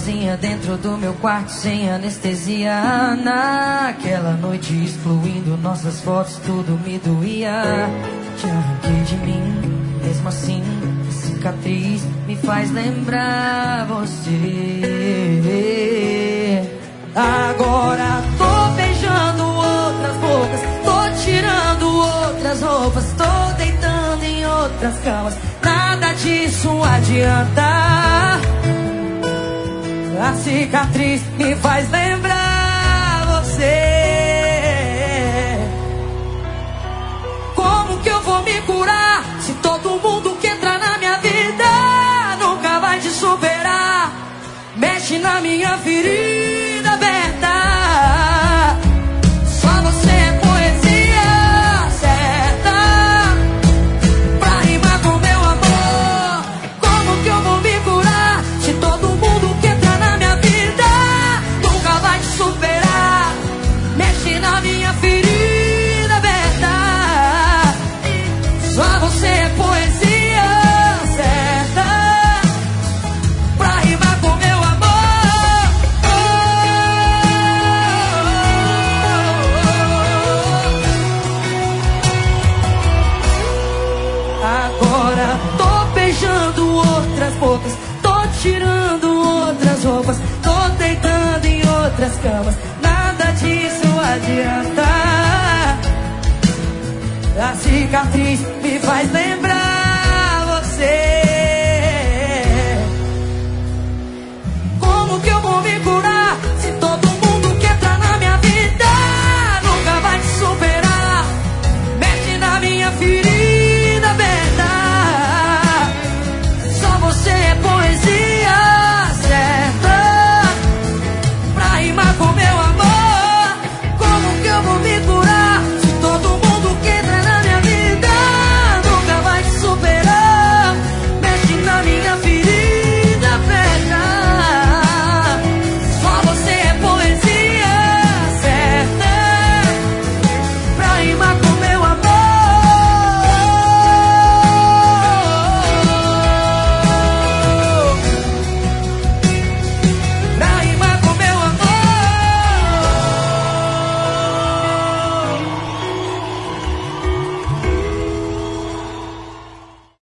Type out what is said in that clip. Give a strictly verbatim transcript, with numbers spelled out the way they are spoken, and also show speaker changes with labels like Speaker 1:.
Speaker 1: sozinha dentro do meu quarto sem anestesia. Naquela noite excluindo nossas fotos, tudo me doía. Te arranquei de mim, mesmo assim a cicatriz me faz lembrar você. Agora tô beijando outras bocas, tô tirando outras roupas, tô deitando em outras camas. Nada disso adianta. A cicatriz me faz lembrar você. Como que eu vou me curar se todo mundo que entra na minha vida nunca vai te superar? Mexe na minha ferida aberta. Só você é poesia certa pra rimar com meu amor. Como que eu vou me curar se todo mundo que entra na minha vida nunca vai te superar? Mexe na minha ferida aberta. Só você é poesia certa pra rimar com meu amor. Agora tô beijando outras bocas, tô tirando outras roupas, tô deitando em outras camas. Nada disso adianta. A cicatriz me faz lembrar você. Como que eu vou me curar